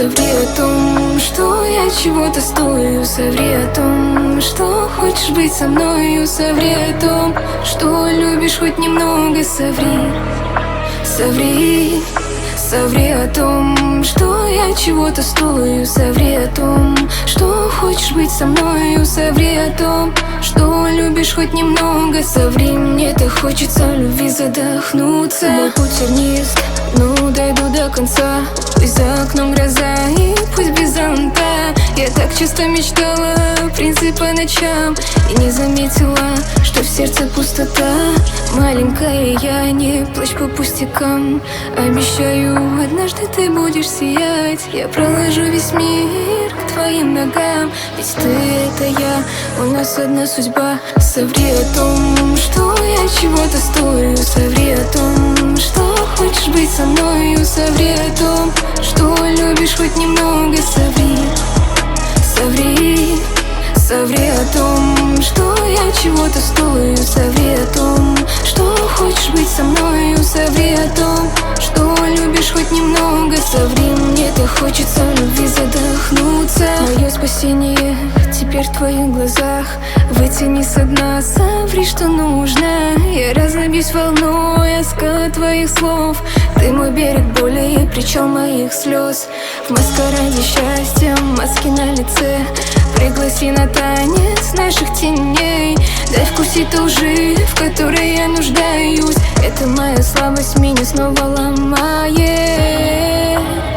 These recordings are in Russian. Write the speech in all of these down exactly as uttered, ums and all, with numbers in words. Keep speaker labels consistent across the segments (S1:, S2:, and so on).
S1: Соври о том, что я чего-то стою. Соври о том, что хочешь быть со мною. Соври о том, что любишь хоть немного. Соври, соври, соври о том, что я чего-то стою. Соври о том, что хочешь быть со мною. Соври о том, что любишь хоть немного. Соври, мне так хочется любви задохнуться. Мой путь тернист, ну дойду до конца. Пусть за окном гроза и пусть без зонта. Я так часто мечтала о принце по ночам и не заметила, что в сердце пустота. Маленькая я, не плачь по пустякам. Обещаю, однажды ты будешь сиять. Я проложу весь мир к твоим ногам. Ведь ты это я, у нас одна судьба. Соври о том, что я чего-то стою. Соври о том, что хочешь быть со мною. Соври о том, что любишь хоть немного. Соври, соври, соври о том, что я чего-то стою. Соври о том, что хочешь быть со мною. Соври о том, что любишь хоть немного. Соври, мне так хочется любви задохнуться. Мое спасение теперь в твоих глазах. Вытяни со дна, соври, что нужно. Я разобьюсь волной от скат твоих слов. Ты мой берег боли и причал моих слез. В маскараде счастья, маски на лице. Пригласи на танец наших теней. Дай вкусить лжи, в которой я нуждаюсь. Это моя слабость меня снова ломает.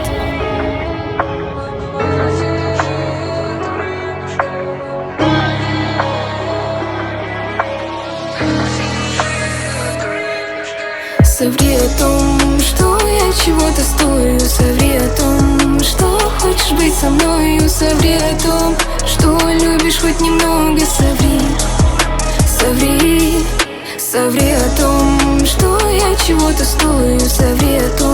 S1: Соври о том, что я чего-то стою. Соври о том, что хочешь быть со мною. Соври о том, что любишь хоть немного. Соври, соври, соври о том, что я чего-то стою. Соври о том,